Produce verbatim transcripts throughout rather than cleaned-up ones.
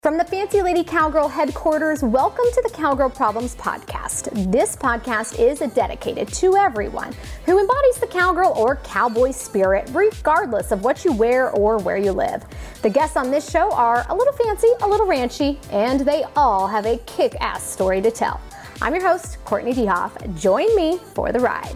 From the Fancy Lady Cowgirl headquarters, welcome to the Cowgirl Problems Podcast. This podcast is dedicated to everyone who embodies the cowgirl or cowboy spirit, regardless of what you wear or where you live. The guests on this show are a little fancy, a little ranchy, and they all have a kick-ass story to tell. I'm your host, Courtney DeHoff. Join me for the ride.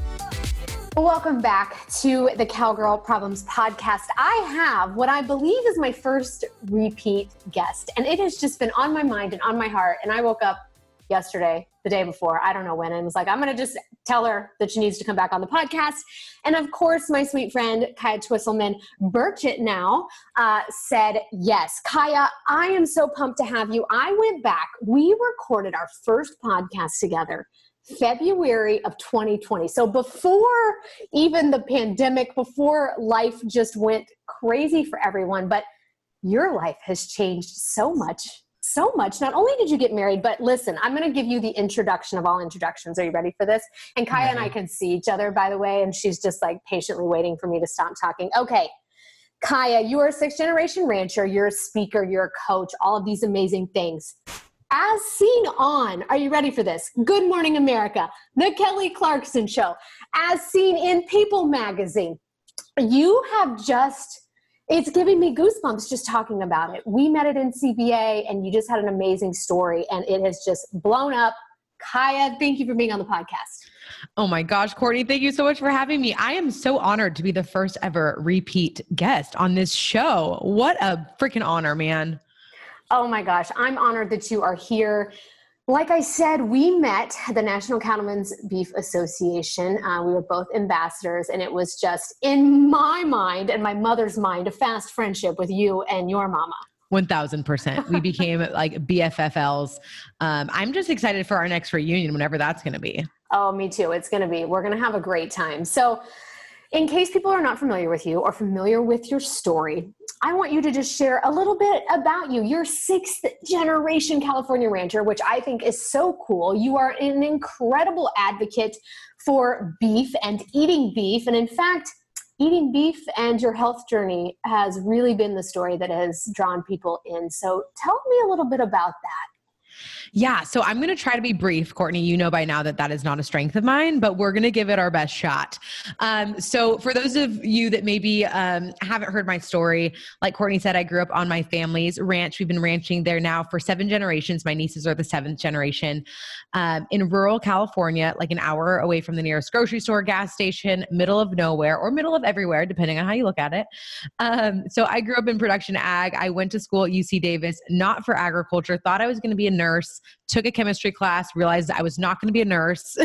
Welcome back to the Cowgirl Problems Podcast. I have what I believe is my first repeat guest, and it has just been on my mind and on my heart. And I woke up yesterday, the day before, I don't know when, and was like, I'm going to just tell her that she needs to come back on the podcast. And of course, my sweet friend, Kaya Twisselman, Burchett now, uh, said, yes. Kaya, I am so pumped to have you. I went back. We recorded our first podcast together February of twenty twenty. So before even the pandemic, before life just went crazy for everyone, but your life has changed so much, so much. Not only did you get married, but listen, I'm going to give you the introduction of all introductions. Are you ready for this? And Kaya and I can see each other, by the way, and she's just like patiently waiting for me to stop talking. Okay. Kaya, you are a sixth generation rancher. You're a speaker. You're a coach, all of these amazing things. As seen on, are you ready for this? Good Morning America, The Kelly Clarkson Show, as seen in People Magazine. You have just, it's giving me goosebumps just talking about it. We met at N C B A and you just had an amazing story and it has just blown up. Kaya, thank you for being on the podcast. Oh my gosh, Courtney, thank you so much for having me. I am so honored to be the first ever repeat guest on this show. What a freaking honor, man. Oh my gosh, I'm honored that you are here. Like I said, we met at the National Cattlemen's Beef Association. Uh, we were both ambassadors, and it was just, in my mind and my mother's mind, a fast friendship with you and your mama. one thousand percent. We became like B F F Ls. Um, I'm just excited for our next reunion, whenever that's going to be. Oh, me too. It's going to be. We're going to have a great time. So in case people are not familiar with you or familiar with your story, I want you to just share a little bit about you. You're sixth generation California rancher, which I think is so cool. You are an incredible advocate for beef and eating beef. And in fact, eating beef and your health journey has really been the story that has drawn people in. So tell me a little bit about that. Yeah. So I'm going to try to be brief. Courtney, you know by now that that is not a strength of mine, but we're going to give it our best shot. Um, so for those of you that maybe um, haven't heard my story, like Courtney said, I grew up on my family's ranch. We've been ranching there now for seven generations. My nieces are the seventh generation um, in rural California, like an hour away from the nearest grocery store, gas station, middle of nowhere or middle of everywhere, depending on how you look at it. Um, so I grew up in production ag. I went to school at U C Davis, not for agriculture, thought I was going to be a nurse. Took a chemistry class, realized I was not going to be a nurse.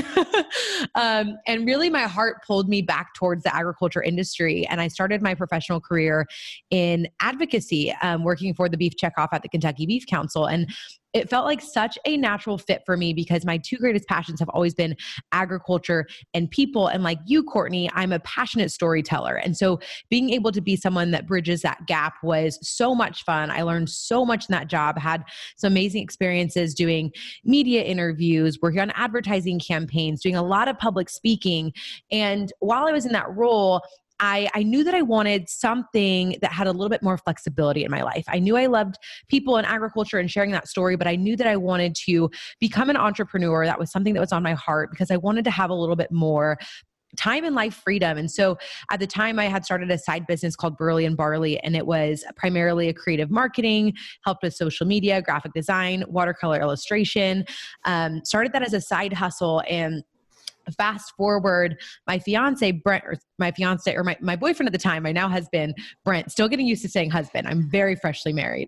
um, and really my heart pulled me back towards the agriculture industry. And I started my professional career in advocacy, um, working for the beef checkoff at the Kentucky Beef Council. And it felt like such a natural fit for me because my two greatest passions have always been agriculture and people. And like you, Courtney, I'm a passionate storyteller. And so being able to be someone that bridges that gap was so much fun. I learned so much in that job, had some amazing experiences doing media interviews, working on advertising campaigns, doing a lot of public speaking. And while I was in that role, I, I knew that I wanted something that had a little bit more flexibility in my life. I knew I loved people and agriculture and sharing that story, but I knew that I wanted to become an entrepreneur. That was something that was on my heart because I wanted to have a little bit more time and life freedom. And so at the time I had started a side business called Burley and Barley, and it was primarily a creative marketing, helped with social media, graphic design, watercolor illustration, um, started that as a side hustle. And fast forward, my fiance, Brent, or my fiance, or my, my boyfriend at the time, my now husband, Brent, still getting used to saying husband. I'm very freshly married.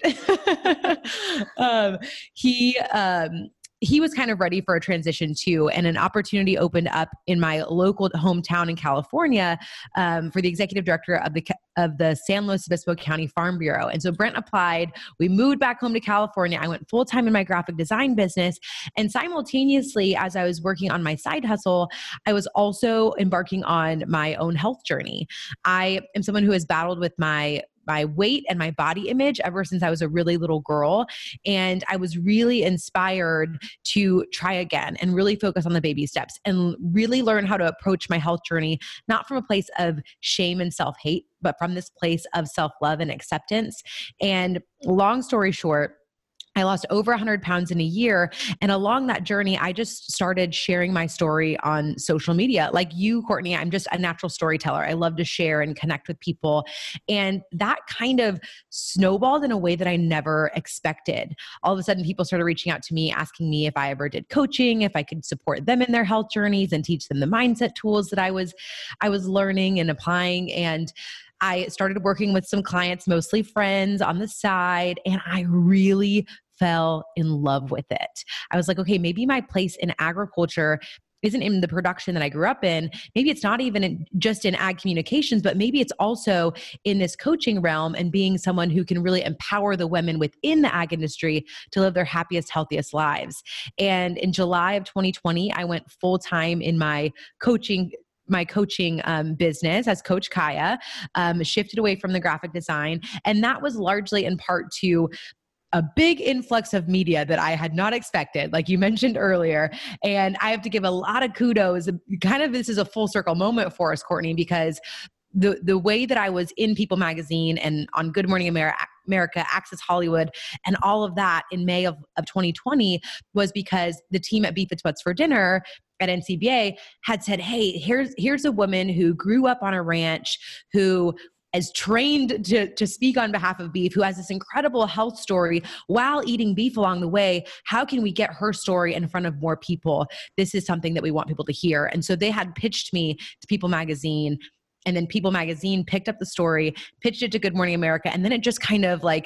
um, he, um, he was kind of ready for a transition too. And an opportunity opened up in my local hometown in California um, for the executive director of the of the San Luis Obispo County Farm Bureau. And so Brent applied. We moved back home to California. I went full time in my graphic design business. And simultaneously, as I was working on my side hustle, I was also embarking on my own health journey. I am someone who has battled with my my weight and my body image ever since I was a really little girl. And I was really inspired to try again and really focus on the baby steps and really learn how to approach my health journey, not from a place of shame and self-hate, but from this place of self-love and acceptance. And long story short, I lost over one hundred pounds in a year. And along that journey, I just started sharing my story on social media. Like you, Courtney, I'm just a natural storyteller. I love to share and connect with people. And that kind of snowballed in a way that I never expected. All of a sudden, people started reaching out to me, asking me if I ever did coaching, if I could support them in their health journeys and teach them the mindset tools that I was, I was learning and applying. And I started working with some clients, mostly friends on the side, and I really fell in love with it. I was like, okay, maybe my place in agriculture isn't in the production that I grew up in. Maybe it's not even in, just in ag communications, but maybe it's also in this coaching realm and being someone who can really empower the women within the ag industry to live their happiest, healthiest lives. And in July of twenty twenty, I went full time in my coaching my coaching um, business as Coach Kaya, um, shifted away from the graphic design. And that was largely in part to a big influx of media that I had not expected, like you mentioned earlier. And I have to give a lot of kudos. Kind of this is a full circle moment for us, Courtney, because the the way that I was in People Magazine and on Good Morning America, America, Access Hollywood, and all of that in May of, of twenty twenty was because the team at Beef It's What's for Dinner at N C B A had said, hey, here's here's a woman who grew up on a ranch, who is trained to, to speak on behalf of beef, who has this incredible health story while eating beef along the way. How can we get her story in front of more people? This is something that we want people to hear. And so they had pitched me to People Magazine, and then People Magazine picked up the story, pitched it to Good Morning America, and then it just kind of like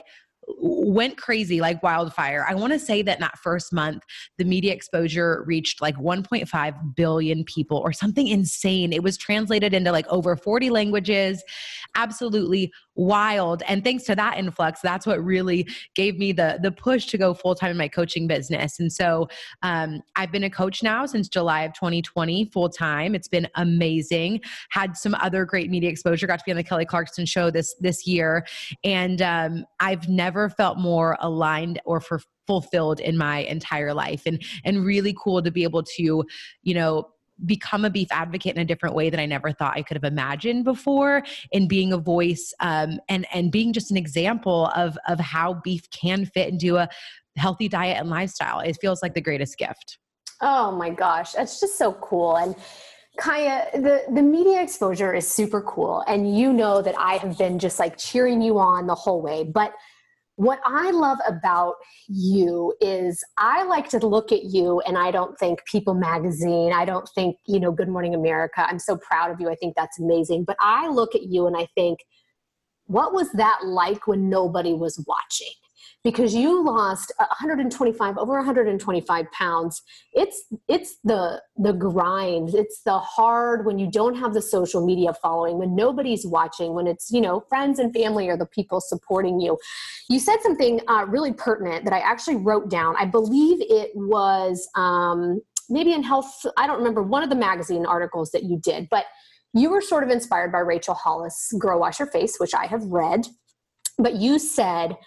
went crazy like wildfire. I want to say that in that first month, the media exposure reached like one point five billion people or something insane. It was translated into like over forty languages, absolutely wild. And thanks to that influx, that's what really gave me the, the push to go full-time in my coaching business. And so um, I've been a coach now since July of twenty twenty, full-time. It's been amazing. Had some other great media exposure, got to be on the Kelly Clarkson show this, this year. And um, I've never felt more aligned or for fulfilled in my entire life, and, and really cool to be able to, you know, become a beef advocate in a different way that I never thought I could have imagined before, and being a voice um, and, and being just an example of, of how beef can fit into a healthy diet and lifestyle. It feels like the greatest gift. Oh my gosh. That's just so cool. And Kaya, the, the media exposure is super cool. And you know that I have been just like cheering you on the whole way. But what I love about you is I like to look at you and I don't think People Magazine, I don't think, you know, Good Morning America. I'm so proud of you. I think that's amazing. But I look at you and I think, what was that like when nobody was watching? Because you lost one hundred twenty-five, over one hundred twenty-five pounds. It's it's the the grind. It's the hard when you don't have the social media following, when nobody's watching, when it's, you know, friends and family are the people supporting you. You said something uh, really pertinent that I actually wrote down. I believe it was um, maybe in Health. I don't remember, one of the magazine articles that you did, but you were sort of inspired by Rachel Hollis' Girl Wash Your Face, which I have read. But you said,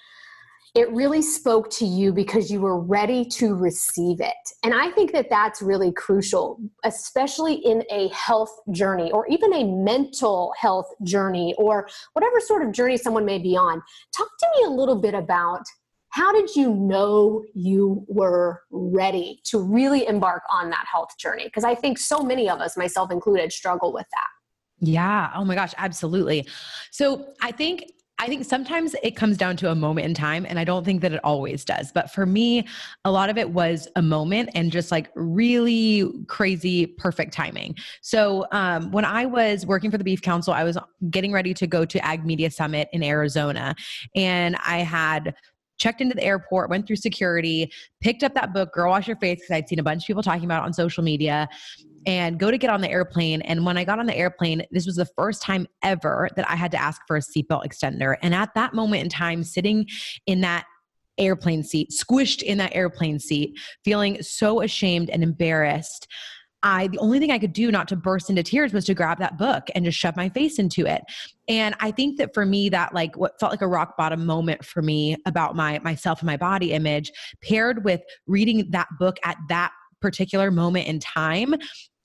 it really spoke to you because you were ready to receive it. And I think that that's really crucial, especially in a health journey or even a mental health journey or whatever sort of journey someone may be on. Talk to me a little bit about, how did you know you were ready to really embark on that health journey? Because I think so many of us, myself included, struggle with that. Yeah. Oh my gosh. Absolutely. So I think I think sometimes it comes down to a moment in time, and I don't think that it always does. But for me, a lot of it was a moment and just like really crazy, perfect timing. So um, when I was working for the Beef Council, I was getting ready to go to Ag Media Summit in Arizona, and I had checked into the airport, went through security, picked up that book, Girl Wash Your Face, because I'd seen a bunch of people talking about it on social media, and go to get on the airplane. And when I got on the airplane, this was the first time ever that I had to ask for a seatbelt extender. And at that moment in time, sitting in that airplane seat, squished in that airplane seat, feeling so ashamed and embarrassed, I, the only thing I could do not to burst into tears was to grab that book and just shove my face into it. And I think that for me, that like what felt like a rock bottom moment for me about my myself and my body image, paired with reading that book at that particular moment in time,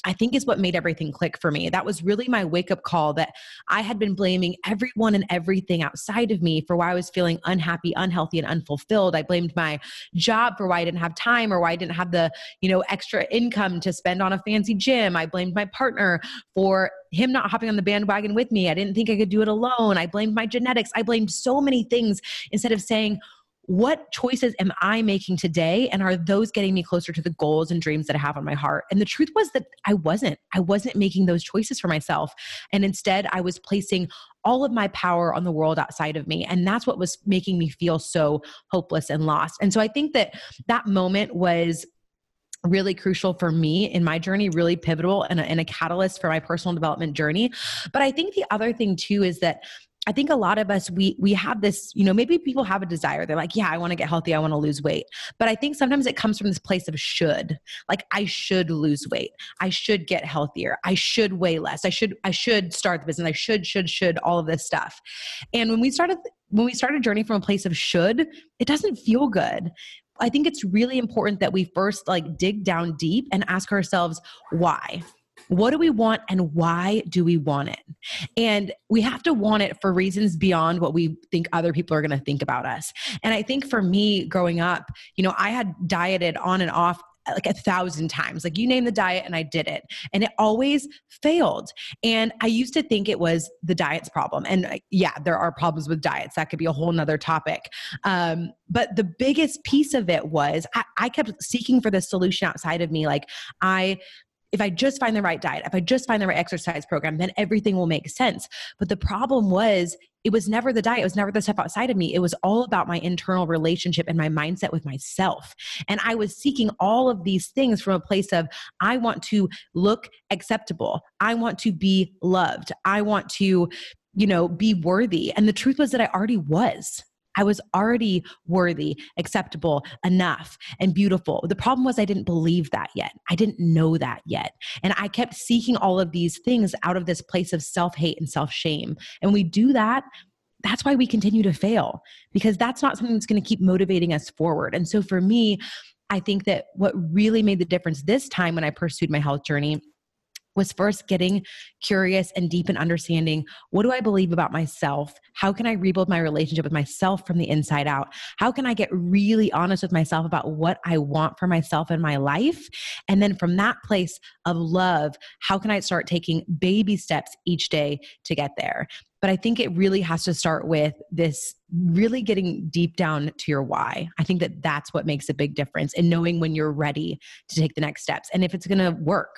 I think is what made everything click for me. That was really my wake up call, that I had been blaming everyone and everything outside of me for why I was feeling unhappy, unhealthy, and unfulfilled. I blamed my job for why I didn't have time, or why I didn't have the, you know, extra income to spend on a fancy gym. I blamed my partner for him not hopping on the bandwagon with me. I didn't think I could do it alone. I blamed my genetics. I blamed so many things instead of saying, what choices am I making today? And are those getting me closer to the goals and dreams that I have on my heart? And the truth was that I wasn't. I wasn't making those choices for myself. And instead, I was placing all of my power on the world outside of me. And that's what was making me feel so hopeless and lost. And so I think that that moment was really crucial for me in my journey, really pivotal, and a, and a catalyst for my personal development journey. But I think the other thing too is that I think a lot of us, we we have this, you know, maybe people have a desire. They're like, yeah, I want to get healthy. I want to lose weight. But I think sometimes it comes from this place of should. Like, I should lose weight. I should get healthier. I should weigh less. I should, I should start the business. I should, should, should, all of this stuff. And when we started, when we started a journey from a place of should, it doesn't feel good. I think it's really important that we first like dig down deep and ask ourselves, why? What do we want and why do we want it? And we have to want it for reasons beyond what we think other people are going to think about us. And I think for me growing up, you know, I had dieted on and off like a thousand times. Like, you name the diet and I did it. And it always failed. And I used to think it was the diet's problem. And yeah, there are problems with diets. That could be a whole nother topic. Um, but the biggest piece of it was I, I kept seeking for the solution outside of me. Like, I If I just find the right diet, if I just find the right exercise program, then everything will make sense. But the problem was, it was never the diet. It was never the stuff outside of me. It was all about my internal relationship and my mindset with myself. And I was seeking all of these things from a place of, I want to look acceptable. I want to be loved. I want to, you know, be worthy. And the truth was that I already was. I was already worthy, acceptable, enough, and beautiful. The problem was I didn't believe that yet. I didn't know that yet. And I kept seeking all of these things out of this place of self-hate and self-shame. And when we do that, that's why we continue to fail, because that's not something that's going to keep motivating us forward. And so for me, I think that what really made the difference this time when I pursued my health journey was first getting curious and deep in understanding, what do I believe about myself? How can I rebuild my relationship with myself from the inside out? How can I get really honest with myself about what I want for myself in my life? And then from that place of love, how can I start taking baby steps each day to get there? But I think it really has to start with this really getting deep down to your why. I think that that's what makes a big difference in knowing when you're ready to take the next steps and if it's going to work.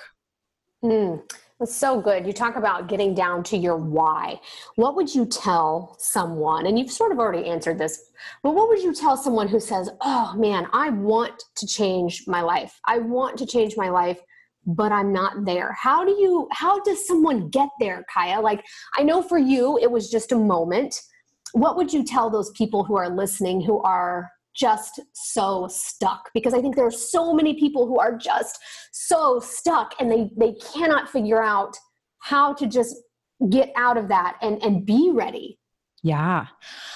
Mm, that's so good. You talk about getting down to your why. What would you tell someone, and you've sort of already answered this, but what would you tell someone who says, oh man, I want to change my life. I want to change my life, but I'm not there. How do you, how does someone get there, Kaya? Like, I know for you, it was just a moment. What would you tell those people who are listening who are just so stuck? Because I think there are so many people who are just so stuck and they, they cannot figure out how to just get out of that and, and be ready. Yeah.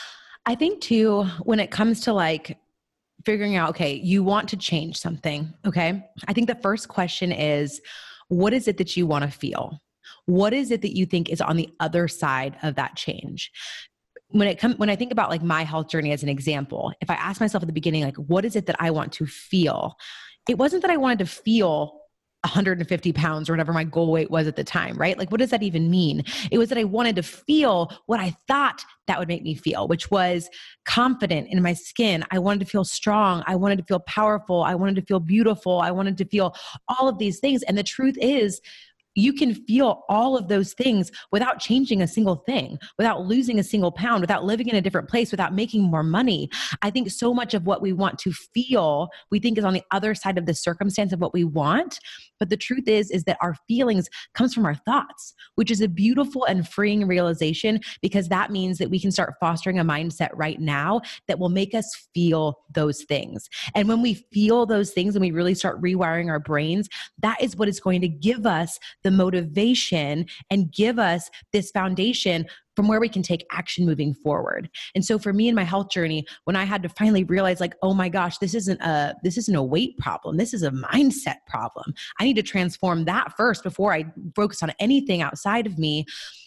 I think too, when it comes to like figuring out, okay, you want to change something. Okay. I think the first question is, what is it that you want to feel? What is it that you think is on the other side of that change? When it comes, when I think about like my health journey as an example, if I ask myself at the beginning, like, what is it that I want to feel? It wasn't that I wanted to feel one hundred fifty pounds or whatever my goal weight was at the time, right? Like, what does that even mean? It was that I wanted to feel what I thought that would make me feel, which was confident in my skin. I wanted to feel strong. I wanted to feel powerful. I wanted to feel beautiful. I wanted to feel all of these things. And the truth is, you can feel all of those things without changing a single thing, without losing a single pound, without living in a different place, without making more money. I think so much of what we want to feel, we think is on the other side of the circumstance of what we want. But the truth is, is that our feelings comes from our thoughts, which is a beautiful and freeing realization, because that means that we can start fostering a mindset right now that will make us feel those things. And when we feel those things and we really start rewiring our brains, that is what is going to give us the motivation and give us this foundation from where we can take action moving forward. And so for me in my health journey, when I had to finally realize like, oh my gosh, this isn't a, this isn't a weight problem. This is a mindset problem. I need to transform that first before I focus on anything outside of me.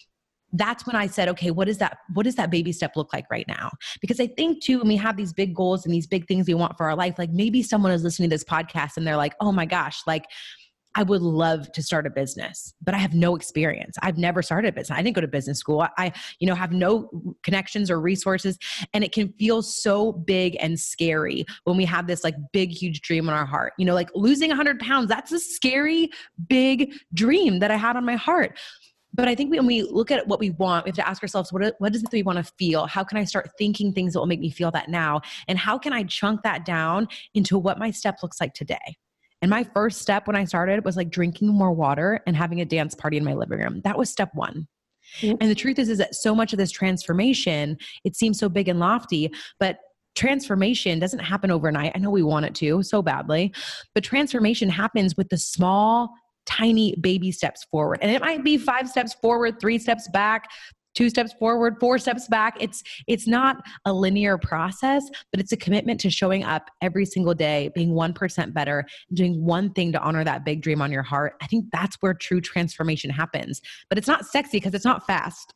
That's when I said, okay, what is that, what does that baby step look like right now? Because I think too, when we have these big goals and these big things we want for our life, like maybe someone is listening to this podcast and they're like, oh my gosh, like I would love to start a business, but I have no experience. I've never started a business. I didn't go to business school. I, you know, have no connections or resources. And it can feel so big and scary when we have this like big, huge dream in our heart, you know, like losing a hundred pounds. That's a scary, big dream that I had on my heart. But I think when we look at what we want, we have to ask ourselves, what, what is it that we want to feel? How can I start thinking things that will make me feel that now? And how can I chunk that down into what my step looks like today? And my first step when I started was like drinking more water and having a dance party in my living room. That was step one. Mm-hmm. And the truth is, is that so much of this transformation, it seems so big and lofty, but transformation doesn't happen overnight. I know we want it to so badly, but transformation happens with the small, tiny baby steps forward. And it might be five steps forward, three steps back, two steps forward, four steps back. It's, it's not a linear process, but it's a commitment to showing up every single day, being one percent better, doing one thing to honor that big dream on your heart. I think that's where true transformation happens, but it's not sexy because it's not fast.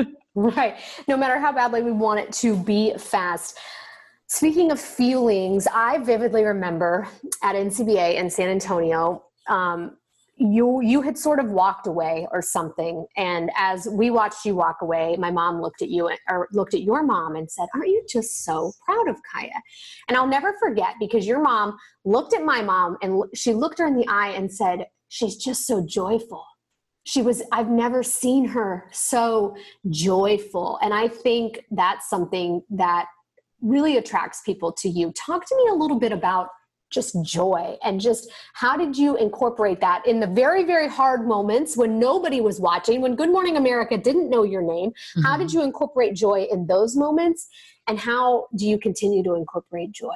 Right. No matter how badly we want it to be fast. Speaking of feelings, I vividly remember at N C B A in San Antonio, um, you you had sort of walked away or something. And as we watched you walk away, my mom looked at you or looked at your mom and said, aren't you just so proud of Kaya? And I'll never forget, because your mom looked at my mom and she looked her in the eye and said, she's just so joyful. She was, I've never seen her so joyful. And I think that's something that really attracts people to you. Talk to me a little bit about just joy, and just how did you incorporate that in the very, very hard moments when nobody was watching, when Good Morning America didn't know your name? Mm-hmm. How did you incorporate joy in those moments? And how do you continue to incorporate joy?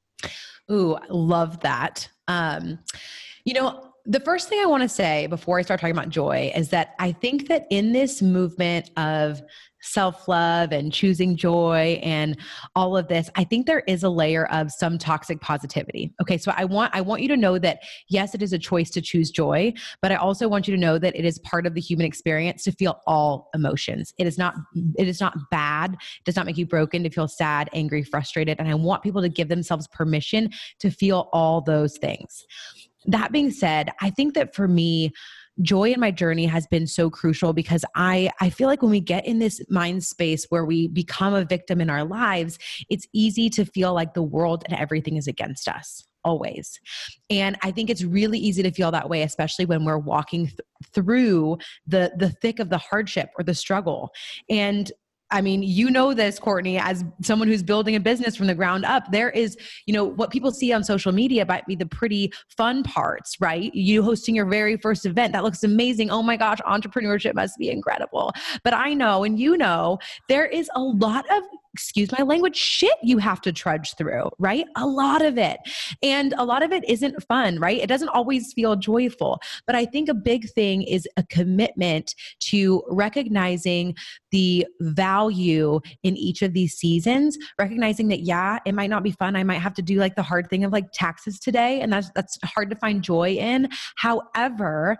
Ooh, love that. Um, you know, the first thing I want to say before I start talking about joy is that I think that in this movement of self-love and choosing joy and all of this, I think there is a layer of some toxic positivity. Okay. So I want, I want you to know that yes, it is a choice to choose joy, but I also want you to know that it is part of the human experience to feel all emotions. It is not, it is not bad. It does not make you broken to feel sad, angry, frustrated. And I want people to give themselves permission to feel all those things. That being said, I think that for me, joy in my journey has been so crucial because I, I feel like when we get in this mind space where we become a victim in our lives, it's easy to feel like the world and everything is against us. Always. And I think it's really easy to feel that way, especially when we're walking th- through the, the thick of the hardship or the struggle. And I mean, you know this, Courtney, as someone who's building a business from the ground up, there is, you know, what people see on social media might be the pretty fun parts, right? You hosting your very first event. That looks amazing. Oh my gosh, entrepreneurship must be incredible. But I know, and you know, there is a lot of, excuse my language, shit you have to trudge through, right? A lot of it. And a lot of it isn't fun, right? It doesn't always feel joyful. But I think a big thing is a commitment to recognizing the value in each of these seasons, recognizing that, yeah, it might not be fun. I might have to do like the hard thing of like taxes today. And that's, that's hard to find joy in. However,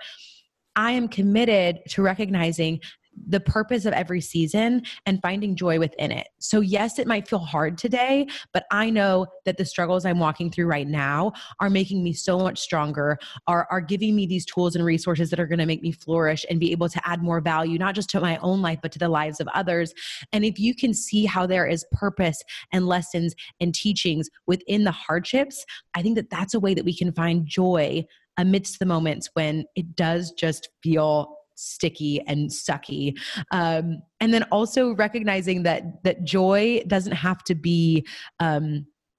I am committed to recognizing the purpose of every season and finding joy within it. So yes, it might feel hard today, but I know that the struggles I'm walking through right now are making me so much stronger, are, are giving me these tools and resources that are going to make me flourish and be able to add more value, not just to my own life, but to the lives of others. And if you can see how there is purpose and lessons and teachings within the hardships, I think that that's a way that we can find joy amidst the moments when it does just feel sticky and sucky. Um, and then also recognizing that, that joy doesn't have to be, um,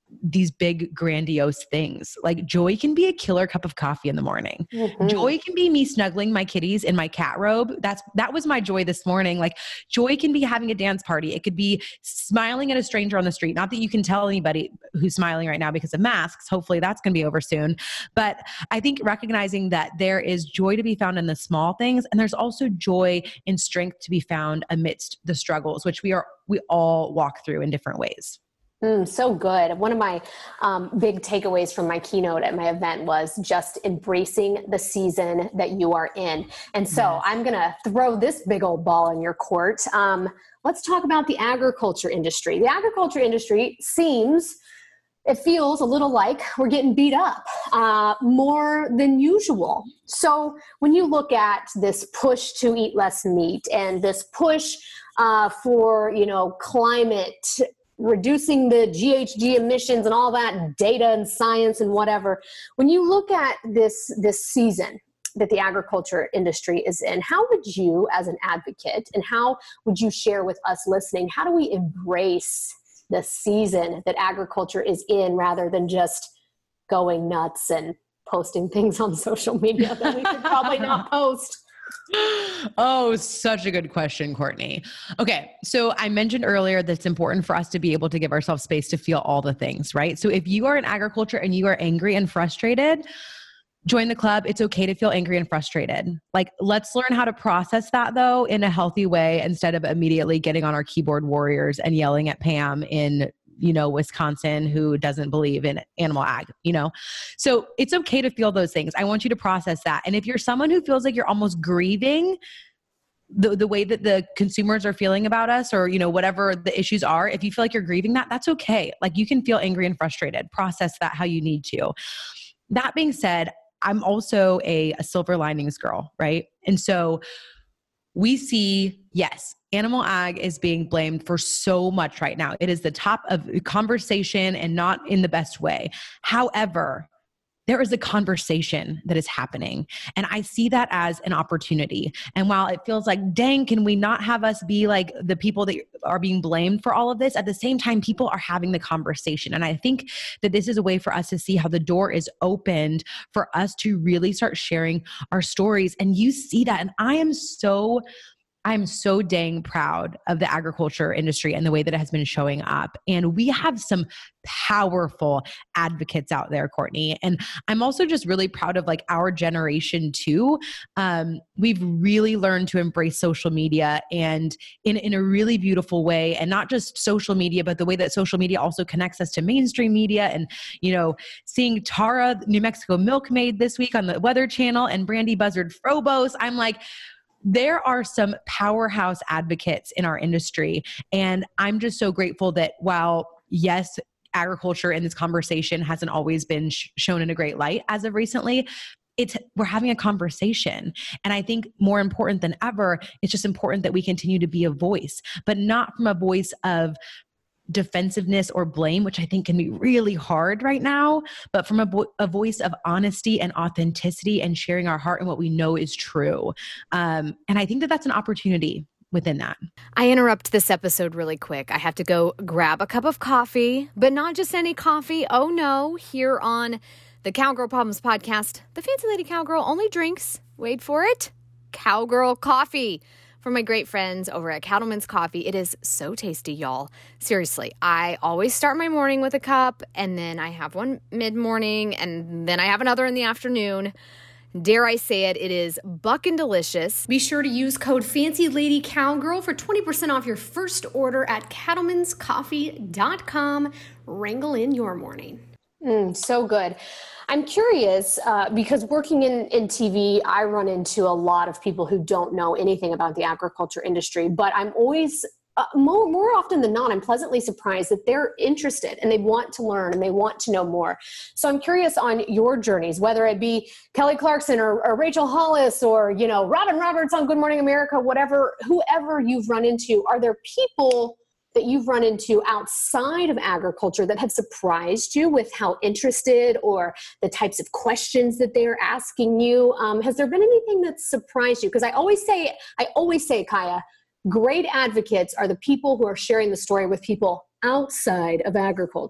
these big grandiose things. Like joy can be a killer cup of coffee in the morning. Mm-hmm. Joy can be me snuggling my kitties in my cat robe. That's, that was my joy this morning. Like joy can be having a dance party. It could be smiling at a stranger on the street. Not that you can tell anybody who's smiling right now because of masks. Hopefully that's going to be over soon. But I think recognizing that there is joy to be found in the small things. And there's also joy and strength to be found amidst the struggles, which we are, we all walk through in different ways. Mm, so good. One of my um, big takeaways from my keynote at my event was just embracing the season that you are in. And so yes. I'm going to throw this big old ball in your court. Um, let's talk about the agriculture industry. The agriculture industry seems, it feels a little like we're getting beat up uh, more than usual. So when you look at this push to eat less meat and this push uh, for, you know, climate reducing the G H G emissions and all that data and science and whatever. When you look at this, this season that the agriculture industry is in, how would you as an advocate and how would you share with us listening, how do we embrace the season that agriculture is in rather than just going nuts and posting things on social media that we could probably not post? Oh, such a good question, Courtney. Okay. So I mentioned earlier that it's important for us to be able to give ourselves space to feel all the things, right? So if you are in agriculture and you are angry and frustrated, join the club. It's okay to feel angry and frustrated. Like, let's learn how to process that though in a healthy way instead of immediately getting on our keyboard warriors and yelling at Pam in, you know, Wisconsin who doesn't believe in animal ag, you know? So it's okay to feel those things. I want you to process that. And if you're someone who feels like you're almost grieving the, the way that the consumers are feeling about us or, you know, whatever the issues are, if you feel like you're grieving that, that's okay. Like you can feel angry and frustrated, process that how you need to. That being said, I'm also a, a silver linings girl, right? And so we see, yes, animal ag is being blamed for so much right now. It is the top of conversation and not in the best way. However, there is a conversation that is happening. And I see that as an opportunity. And while it feels like, dang, can we not have us be like the people that are being blamed for all of this? At the same time, people are having the conversation. And I think that this is a way for us to see how the door is opened for us to really start sharing our stories. And you see that. And I am so I'm so dang proud of the agriculture industry and the way that it has been showing up. And we have some powerful advocates out there, Courtney. And I'm also just really proud of like our generation too. Um, we've really learned to embrace social media and in, in a really beautiful way, and not just social media, but the way that social media also connects us to mainstream media. And, you know, seeing Tara, New Mexico Milkmaid this week on the Weather Channel and Brandy Buzzard Frobos, I'm like, there are some powerhouse advocates in our industry. And I'm just so grateful that while, yes, agriculture in this conversation hasn't always been sh- shown in a great light as of recently, it's, we're having a conversation. And I think more important than ever, it's just important that we continue to be a voice, but not from a voice of defensiveness or blame, which I think can be really hard right now, but from a, vo- a voice of honesty and authenticity and sharing our heart and what we know is true. Um, and I think that that's an opportunity within that. I interrupt this episode really quick. I have to go grab a cup of coffee, but not just any coffee. Oh no, here on the Cowgirl Problems podcast, the Fancy Lady Cowgirl only drinks, wait for it, Cowgirl coffee. From my great friends over at Cattleman's Coffee. It is so tasty, y'all. Seriously, I always start my morning with a cup, and then I have one mid-morning, and then I have another in the afternoon. Dare I say it, it is buckin' delicious. Be sure to use code Fancy Lady Cowgirl for twenty percent off your first order at cattlemans coffee dot com. Wrangle in your morning. Mm, so good. I'm curious uh, because working in, in T V, I run into a lot of people who don't know anything about the agriculture industry, but I'm always, uh, more, more often than not, I'm pleasantly surprised that they're interested and they want to learn and they want to know more. So I'm curious on your journeys, whether it be Kelly Clarkson or, or Rachel Hollis or, you know, Robin Roberts on Good Morning America, whatever, whoever you've run into, are there people that you've run into outside of agriculture that have surprised you with how interested or the types of questions that they're asking you? Um, has there been anything that surprised you? Because I always say, I always say, Kaya, great advocates are the people who are sharing the story with people outside of agriculture.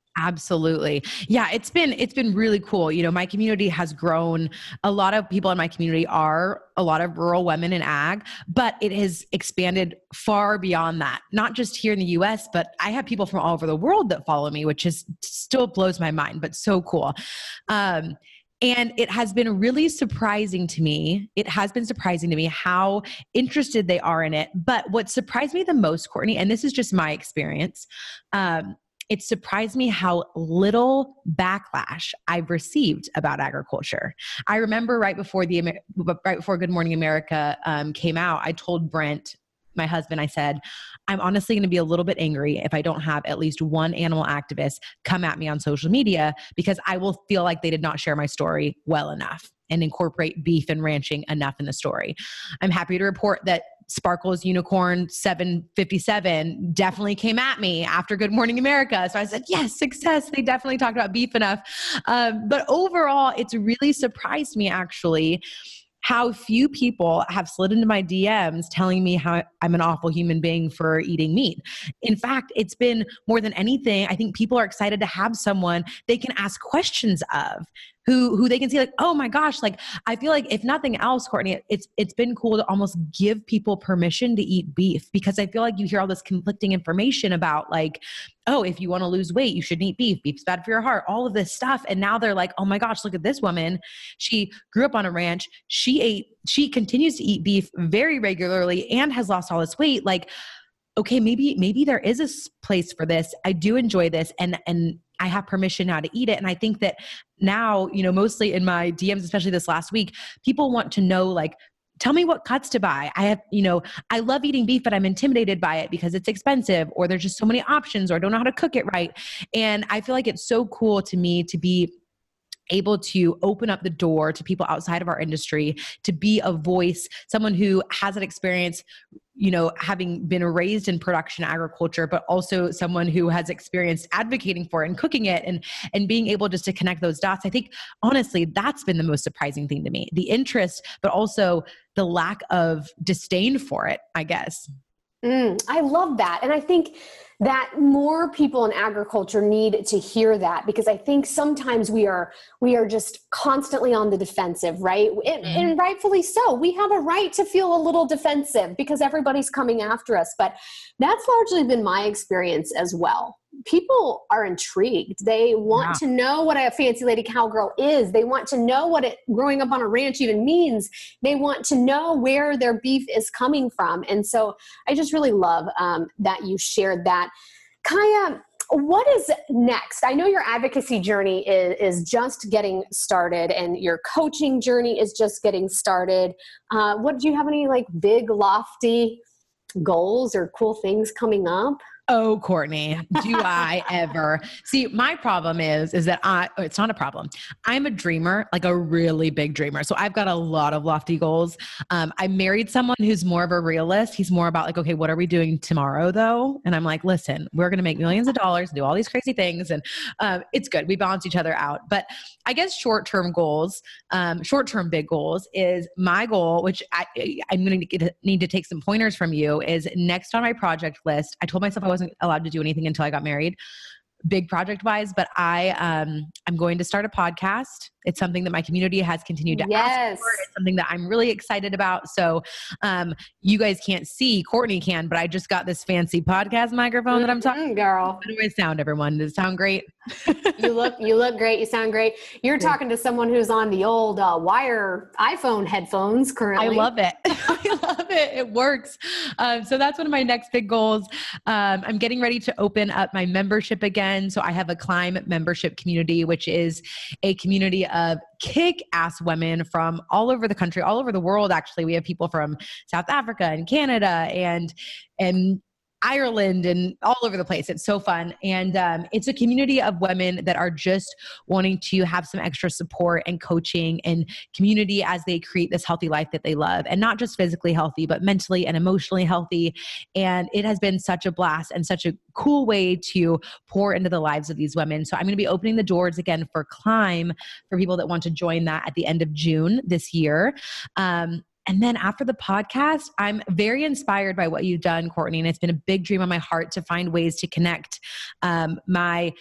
Absolutely. Yeah, it's been it's been really cool. You know, my community has grown. A lot of people in my community are a lot of rural women in ag, but it has expanded far beyond that. Not just here in the U S, but I have people from all over the world that follow me, which is still blows my mind, but so cool. Um, And it has been really surprising to me. It has been surprising to me how interested they are in it. But what surprised me the most, Courtney, and this is just my experience, um, it surprised me how little backlash I've received about agriculture. I remember right before the right before Good Morning America um, came out, I told Brent, my husband, I said, I'm honestly going to be a little bit angry if I don't have at least one animal activist come at me on social media, because I will feel like they did not share my story well enough and incorporate beef and ranching enough in the story. I'm happy to report that Sparkle's Unicorn seven fifty-seven definitely came at me after Good Morning America. So I said, yes, success. They definitely talked about beef enough. Um, but overall, it's really surprised me actually how few people have slid into my D Ms telling me how I'm an awful human being for eating meat. In fact, it's been more than anything, I think people are excited to have someone they can ask questions of, who who they can see like, oh my gosh, like I feel like if nothing else, Courtney, it's it's been cool to almost give people permission to eat beef, because I feel like you hear all this conflicting information about like, oh, if you want to lose weight, you shouldn't eat beef. Beef's bad for your heart, all of this stuff. And now they're like, oh my gosh, look at this woman. She grew up on a ranch. She ate, she continues to eat beef very regularly and has lost all this weight. Like, okay, maybe, maybe there is a place for this. I do enjoy this. And, and I have permission now to eat it. And I think that now, you know, mostly in my D Ms, especially this last week, people want to know, like, tell me what cuts to buy. I have, you know, I love eating beef, but I'm intimidated by it because it's expensive, or there's just so many options, or I don't know how to cook it right. And I feel like it's so cool to me to be able to open up the door to people outside of our industry, to be a voice, someone who has an experience, you know, having been raised in production agriculture, but also someone who has experienced advocating for it and cooking it, and, and being able just to connect those dots. I think, honestly, that's been the most surprising thing to me, the interest, but also the lack of disdain for it, I guess. Mm, I love that. And I think that more people in agriculture need to hear that, because I think sometimes we are we are just constantly on the defensive, right? And, mm-hmm. and rightfully so. We have a right to feel a little defensive because everybody's coming after us. But that's largely been my experience as well. People are intrigued. They want yeah. to know what a fancy lady cowgirl is. They want to know what it growing up on a ranch even means. They want to know where their beef is coming from. And so I just really love um, that you shared that. Kaya, what is next? I know your advocacy journey is, is just getting started, and your coaching journey is just getting started. Uh, what do you have any like big, lofty goals or cool things coming up? Oh, Courtney, do I ever. See, my problem is, is that I, it's not a problem. I'm a dreamer, like a really big dreamer. So I've got a lot of lofty goals. Um, I married someone who's more of a realist. He's more about like, okay, what are we doing tomorrow though? And I'm like, listen, we're going to make millions of dollars and do all these crazy things. And um, it's good. We balance each other out. But I guess short-term goals, um, short-term big goals is my goal, which I, I'm going to need to take some pointers from you, is next on my project list. I told myself I wasn't allowed to do anything until I got married, big project wise, but I, um, I'm going to start a podcast. It's something that my community has continued to yes. ask for. It's something that I'm really excited about. So, um, you guys can't see, Courtney can, but I just got this fancy podcast microphone mm-hmm, that I'm talking. Girl, how do I sound, everyone? Does it sound great? you look, you look great. You sound great. You're yeah. talking to someone who's on the old uh, wire iPhone headphones currently. I love it. I love it. It works. Um, so that's one of my next big goals. Um, I'm getting ready to open up my membership again. So I have a Climb membership community, which is a community of kick-ass women from all over the country, all over the world. Actually, we have people from South Africa and Canada and, and Ireland and all over the place. It's so fun. And um, it's a community of women that are just wanting to have some extra support and coaching and community as they create this healthy life that they love, and not just physically healthy, but mentally and emotionally healthy. And it has been such a blast and such a cool way to pour into the lives of these women. So I'm going to be opening the doors again for Climb for people that want to join that at the end of June this year. Um, And then after the podcast, I'm very inspired by what you've done, Courtney. And it's been a big dream on my heart to find ways to connect um, my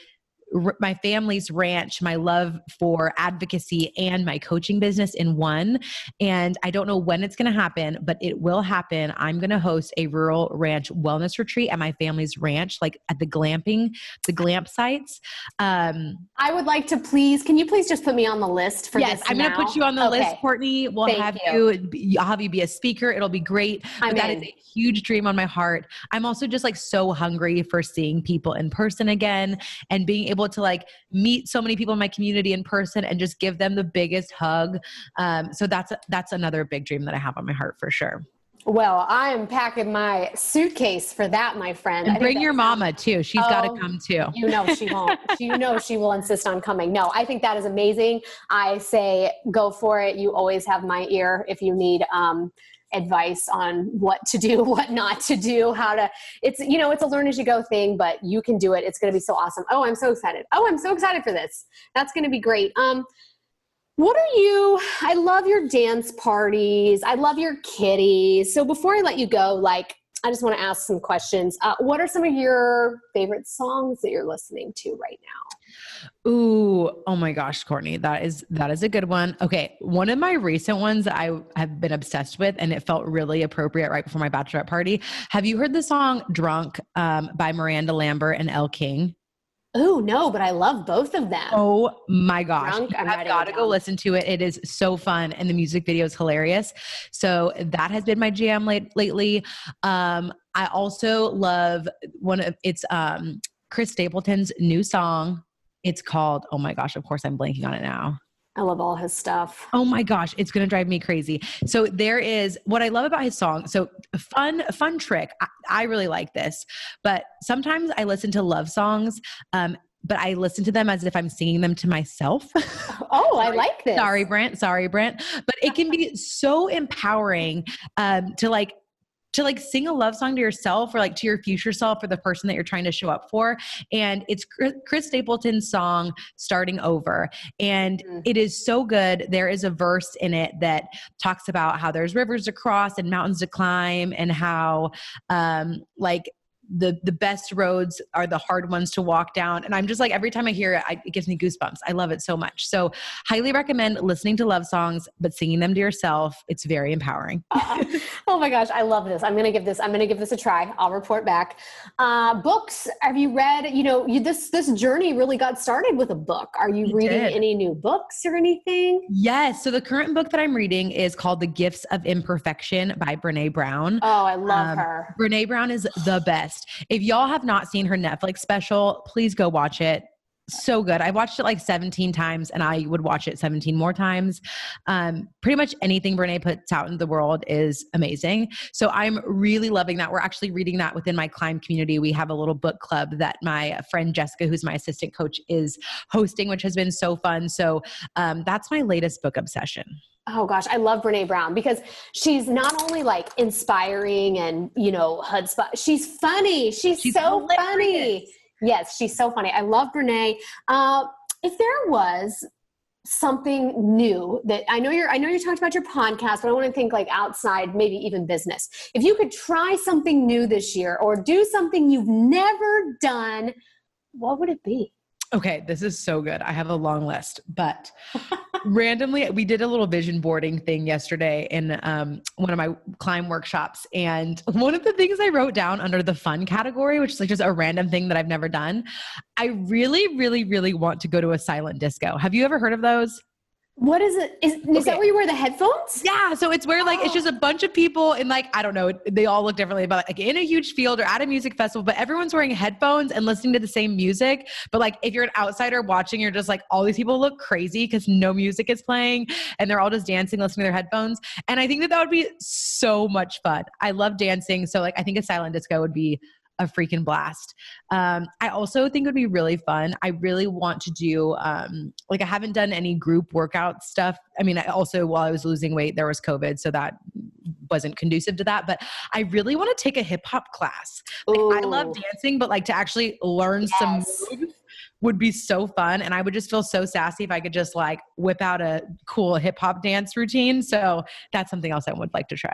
r- my family's ranch, my love for advocacy, and my coaching business in one. And I don't know when it's going to happen, but it will happen. I'm going to host a rural ranch wellness retreat at my family's ranch, like at the glamping, the glamp sites. Um, I would like to please, can you please just put me on the list for yes, this I'm going to put you on the okay. list, Courtney. We'll Thank have you. you, I'll have you be a speaker. It'll be great. I'm but that in. is a huge dream on my heart. I'm also just like so hungry for seeing people in person again and being able to like meet so many people in my community in person and just give them the biggest hug. Um, so that's, that's another big dream that I have on my heart for sure. Well, I am packing my suitcase for that, my friend. And bring your mama too. She's oh, got to come too. You know she won't. You know she will insist on coming. No, I think that is amazing. I say go for it. You always have my ear if you need um, advice on what to do, what not to do, how to, it's, you know, it's a learn as you go thing, but you can do it. It's going to be so awesome. Oh, I'm so excited. Oh, I'm so excited for this. That's going to be great. Um, What are you, I love your dance parties. I love your kitties. So before I let you go, like, I just want to ask some questions. Uh, what are some of your favorite songs that you're listening to right now? Ooh, oh my gosh, Courtney, that is, that is a good one. Okay. One of my recent ones that I have been obsessed with, and it felt really appropriate right before my bachelorette party. Have you heard the song Drunk um, by Miranda Lambert and Elle King? Oh, no, but I love both of them. Oh my gosh. Drunk, I've got to go listen to it. It is so fun. And the music video is hilarious. So that has been my jam late, lately. Um, I also love one of it's um, Chris Stapleton's new song. It's called, oh my gosh, of course I'm blanking on it now. I love all his stuff. Oh my gosh, it's going to drive me crazy. So there is what I love about his song. So fun, fun trick. I, I really like this, but sometimes I listen to love songs, um, but I listen to them as if I'm singing them to myself. Oh, I like this. Sorry, Brent. Sorry, Brent. But it can be so empowering um, to like, to like sing a love song to yourself or like to your future self or the person that you're trying to show up for. And it's Chris Stapleton's song Starting Over. And mm. it is so good. There is a verse in it that talks about how there's rivers to cross and mountains to climb and how um, like the the best roads are the hard ones to walk down. And I'm just like, every time I hear it, I, it gives me goosebumps. I love it so much. So highly recommend listening to love songs, but singing them to yourself. It's very empowering. uh, oh my gosh. I love this. I'm going to give this, I'm going to give this a try. I'll report back. Uh, books. Have you read, you know, you, this, this journey really got started with a book. Are you It reading did. any new books or anything? Yes. So the current book that I'm reading is called The Gifts of Imperfection by Brene Brown. Oh, I love Um, her. Brene Brown is the best. If y'all have not seen her Netflix special, please go watch it. So good. I've watched it like seventeen times and I would watch it seventeen more times. Um, pretty much anything Brene puts out in the world is amazing. So I'm really loving that. We're actually reading that within my Climb community. We have a little book club that my friend Jessica, who's my assistant coach, is hosting, which has been so fun. So um, that's my latest book obsession. Oh gosh, I love Brene Brown because she's not only like inspiring and, you know, chutzpah, she's funny. She's, She's so hilarious. funny. Yes, she's so funny. I love Brene. Uh, if there was something new that I know you're, I know you talked about your podcast, but I want to think like outside, maybe even business. If you could try something new this year or do something you've never done, what would it be? Okay, this is so good. I have a long list, but randomly, we did a little vision boarding thing yesterday in um, one of my Climb workshops. And one of the things I wrote down under the fun category, which is like just a random thing that I've never done, I really, really, really want to go to a silent disco. Have you ever heard of those? What is it? Is, is Okay. that where you wear the headphones? Yeah. So it's where like, Oh. it's just a bunch of people and like, I don't know, they all look differently, but like in a huge field or at a music festival, but everyone's wearing headphones and listening to the same music. But like, if you're an outsider watching, you're just like, all these people look crazy because no music is playing and they're all just dancing, listening to their headphones. And I think that that would be so much fun. I love dancing. So like, I think a silent disco would be a freaking blast. Um, I also think it would be really fun. I really want to do, um, like I haven't done any group workout stuff. I mean, I also, while I was losing weight, there was COVID, so that wasn't conducive to that, but I really want to take a hip hop class. Like, I love Ooh. dancing, but like to actually learn some Yes. moves would be so fun. And I would just feel so sassy if I could just like whip out a cool hip hop dance routine. So that's something else I would like to try.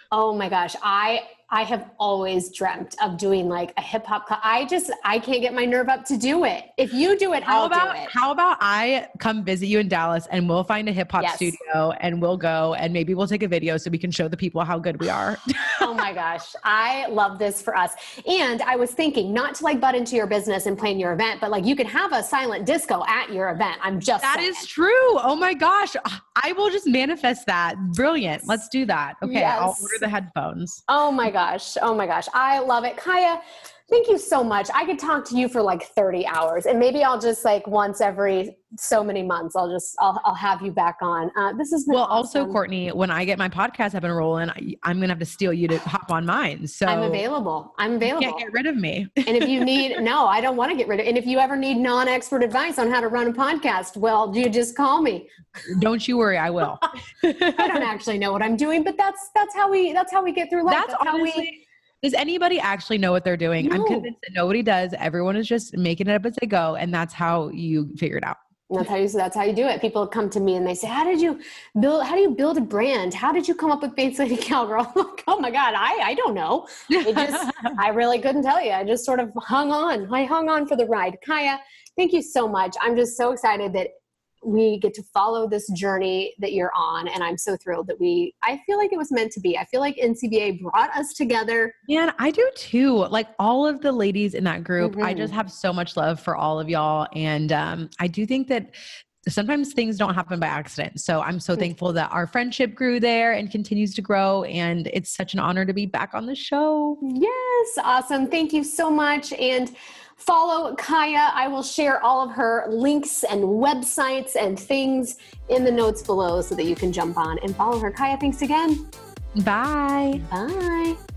Oh my gosh. I, I have always dreamt of doing like a hip hop. Co- I just, I can't get my nerve up to do it. If you do it, How I'll about, do it. how about I come visit you in Dallas and we'll find a hip hop Yes. studio and we'll go and maybe we'll take a video so we can show the people how good we are. Oh my gosh. I love this for us. And I was thinking not to like butt into your business and plan your event, but like you can have a silent disco at your event. I'm just That saying. is true. Oh my gosh. I will just manifest that. Brilliant. Let's do that. Okay. Yes. I'll order the headphones. Oh my gosh. Oh my gosh. I love it. Kaya, thank you so much. I could talk to you for like thirty hours and maybe I'll just like once every so many months, I'll just, I'll, I'll have you back on. Uh, this is well, awesome. also Courtney, when I get my podcast up and rolling, I, I'm going to have to steal you to hop on mine. So I'm available. I'm available. You can't get rid of me. And if you need, no, I don't want to get rid of, and if you ever need non-expert advice on how to run a podcast, well, you just call me. Don't you worry. I will. I don't actually know what I'm doing, but that's, that's how we, that's how we get through life. That's, That's honestly, how we, does anybody actually know what they're doing? No. I'm convinced that nobody does. Everyone is just making it up as they go. And that's how you figure it out. that's how you, that's how you do it. People come to me and they say, how did you build, how do you build a brand? How did you come up with Fancy Lady Cowgirl? I'm like, oh my God, I, I don't know. It just, I really couldn't tell you. I just sort of hung on. I hung on for the ride. Kaya, thank you so much. I'm just so excited that we get to follow this journey that you're on. And I'm so thrilled that we, I feel like it was meant to be. I feel like N C B A brought us together. Man, I do too. Like all of the ladies in that group, Mm-hmm. I just have so much love for all of y'all. And um, I do think that sometimes things don't happen by accident. So I'm so thankful that our friendship grew there and continues to grow. And it's such an honor to be back on the show. Yes. Awesome. Thank you so much. And follow Kaya. I will share all of her links and websites and things in the notes below so that you can jump on and follow her. Kaya, thanks again. Bye. Bye.